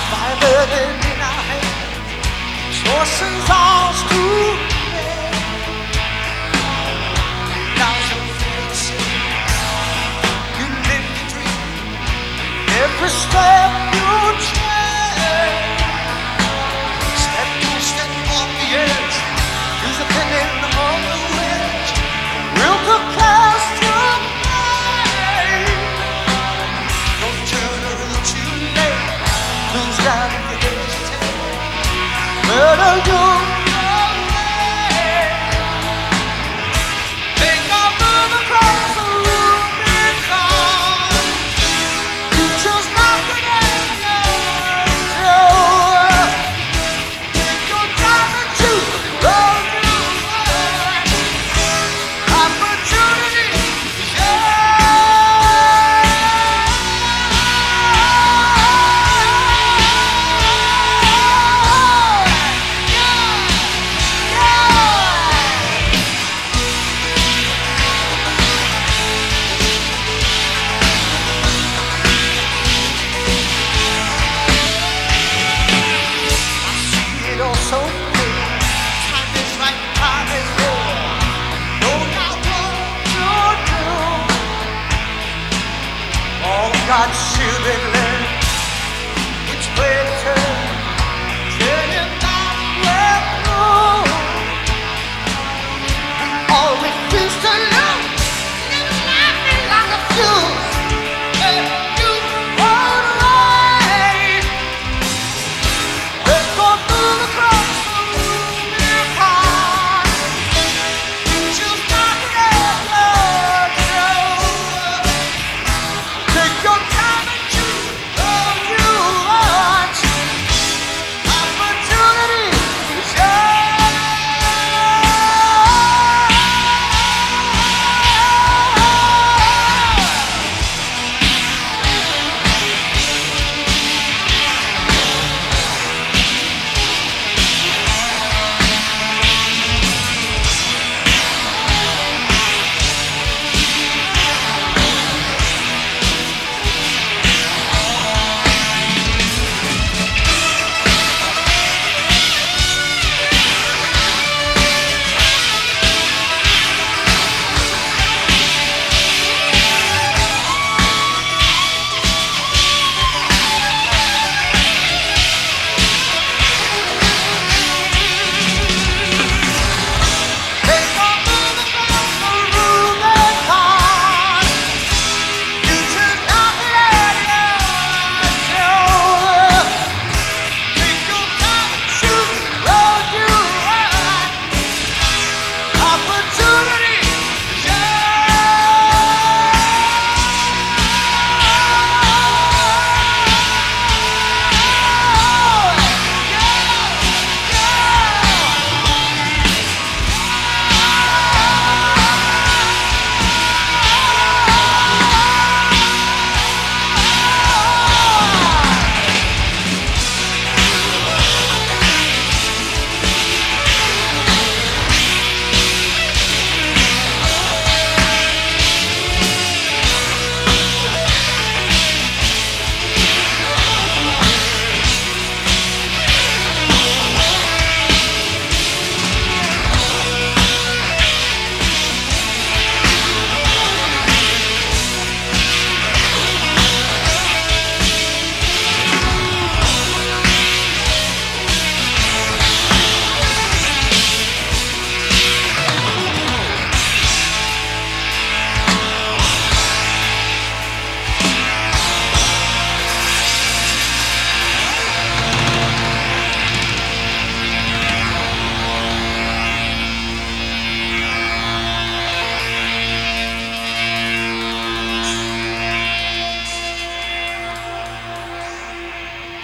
Bible in our hand, sources all through. Now you feel the same. You live your dream. Every step you take. Step to step on the edge. Use a penny on the wedge. Real good class to play. Don't turn around too late. Lose down if you hesitate. Murder you away. Think I'll move across the Rubicon. You chose not to go. Think you're driving to road you away. Opportunity is it all so clear. Time is like time is war. Know not what to do. All God's